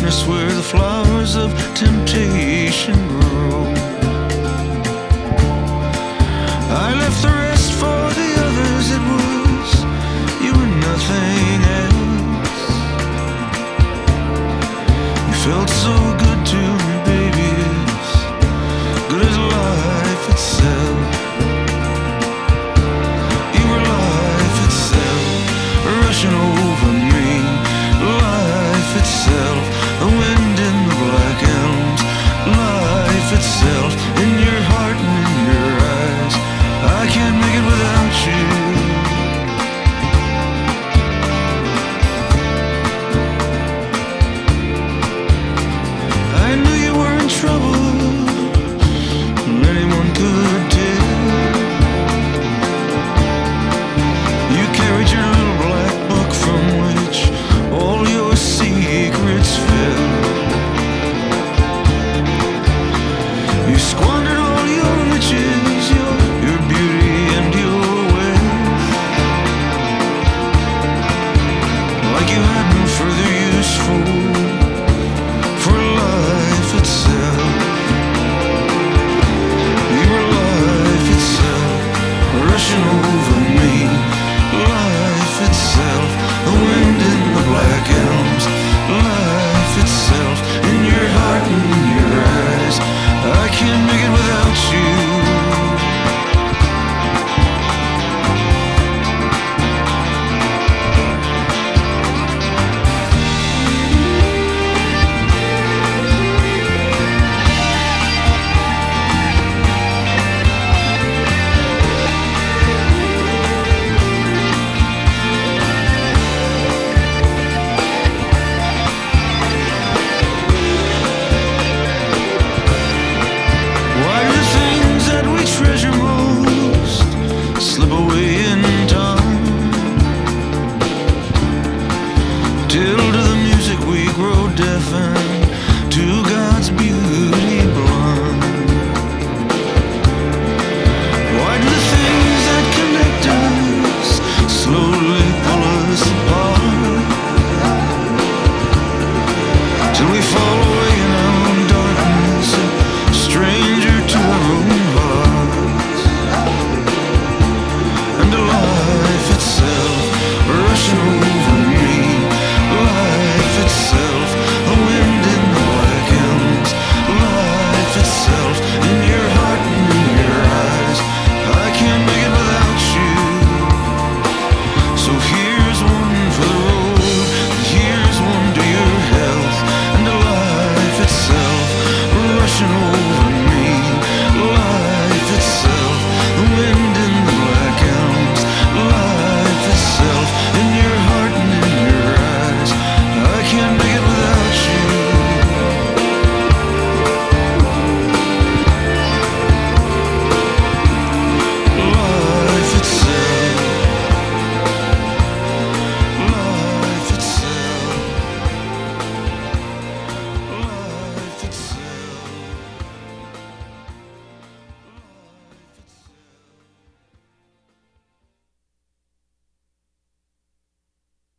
darkness where the flowers of temptation grow. I left the rest for the others, it was you and nothing else. You felt so good to me, baby, as good as life itself. You were life itself, rushing over me, life itself, the wind in the black elms, life itself, in your heart and in your eyes. I can't make it without you. I knew you were in trouble, anyone could tell. You carried your little black book from which all your secrets fell. You squandered all your riches, your beauty and your wealth, like you had no further use for life itself. You were life itself, rushing over me, life itself, the wind in the black elms, life